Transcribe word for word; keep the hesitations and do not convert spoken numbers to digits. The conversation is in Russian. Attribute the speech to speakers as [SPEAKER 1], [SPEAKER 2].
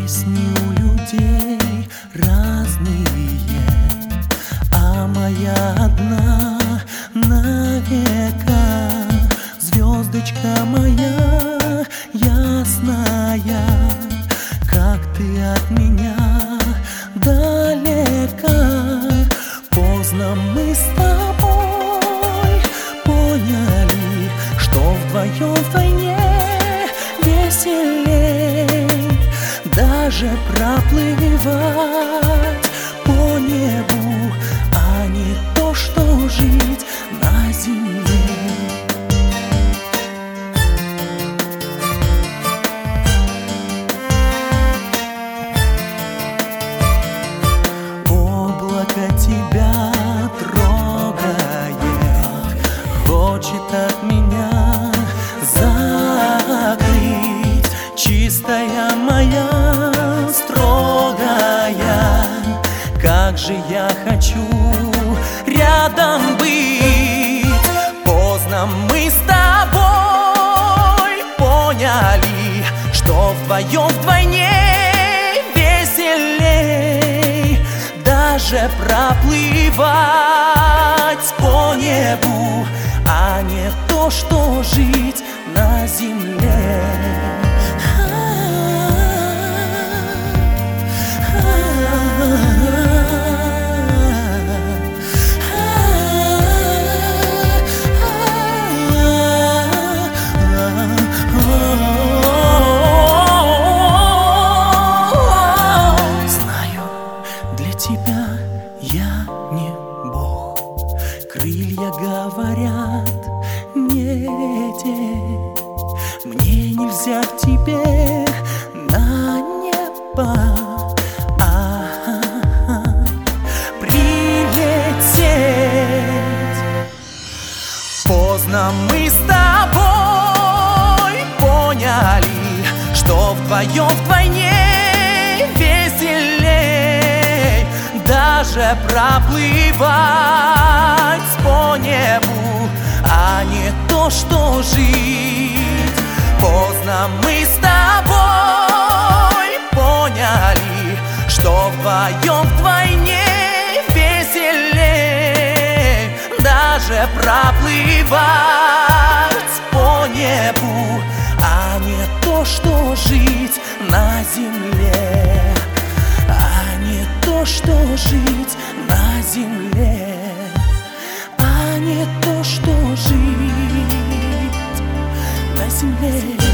[SPEAKER 1] Песни у людей разные, а моя одна на века. Звездочка моя ясная, как ты от меня далека. Поздно мы с тобой поняли, что вдвоем вдвойне веселей даже проплывать по небу, а не то, что жить на земле. Облако тебя трогает, хочет от меня закрыть. Чистая моя, строгая, как же я хочу рядом быть. Поздно мы с тобой поняли, что вдвоем вдвойне веселей даже проплывать по небу, а не то, что жить на земле. Я не Бог, крылья говорят не те. Мне нельзя к тебе на небо а-а-а, прилететь. Поздно мы с тобой поняли, что вдвоем вдвойне веселей даже проплывать по небу, а не то, что жить. Поздно мы с тобой поняли, что вдвоем вдвойне веселей даже проплывать по небу, а не то, что жить на земле. То, что жить на земле, а не то, что жить на земле.